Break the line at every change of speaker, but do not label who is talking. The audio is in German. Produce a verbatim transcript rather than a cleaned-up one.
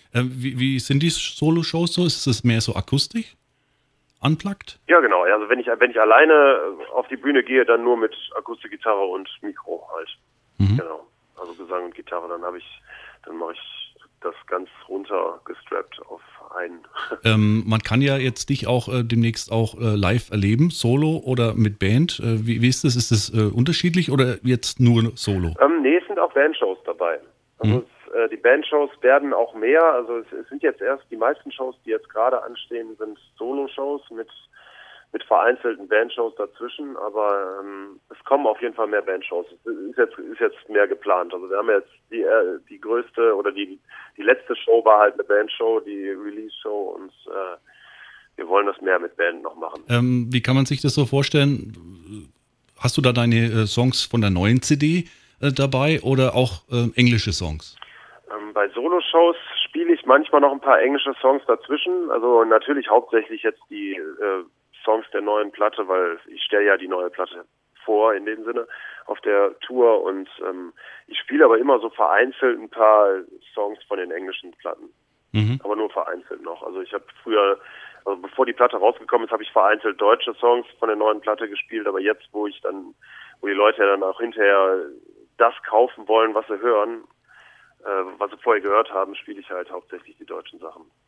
Äh, wie, wie sind die Solo-Shows so? Ist es mehr so akustisch? Unplugged?
Ja, genau. Also wenn ich wenn ich alleine auf die Bühne gehe, dann nur mit Akustikgitarre und Mikro halt.
Mhm.
Genau. Also Gesang und Gitarre, dann habe ich, dann mache ich das ganz runter gestrappt auf einen.
Ähm, man kann ja jetzt dich auch äh, demnächst auch äh, live erleben, solo oder mit Band. Äh, wie, wie ist das? Ist das äh, unterschiedlich oder jetzt nur solo?
Ähm, nee, es sind auch Bandshows dabei. Also
Mhm.
es, äh, die Bandshows werden auch mehr. Also es, es sind jetzt erst die meisten Shows, die jetzt gerade anstehen, sind Solo-Shows mit mit vereinzelten Bandshows dazwischen, aber ähm, es kommen auf jeden Fall mehr Bandshows. Es ist jetzt ist jetzt mehr geplant. Also wir haben jetzt die äh, die größte oder die die letzte Show war halt eine Bandshow, die Release-Show, und äh, wir wollen das mehr mit Band noch machen.
Ähm, wie kann man sich das so vorstellen? Hast du da deine äh, Songs von der neuen C D äh, dabei oder auch äh, englische Songs?
Ähm, bei Solo-Shows spiele ich manchmal noch ein paar englische Songs dazwischen. Also natürlich hauptsächlich jetzt die äh, Songs der neuen Platte, weil ich stelle ja die neue Platte vor in dem Sinne auf der Tour, und ähm, ich spiele aber immer so vereinzelt ein paar Songs von den englischen Platten.
Mhm.
Aber nur vereinzelt noch. Also ich habe früher, also bevor die Platte rausgekommen ist, habe ich vereinzelt deutsche Songs von der neuen Platte gespielt, aber jetzt, wo ich dann, wo die Leute ja dann auch hinterher das kaufen wollen, was sie hören, äh, was sie vorher gehört haben, spiele ich halt hauptsächlich die deutschen Sachen.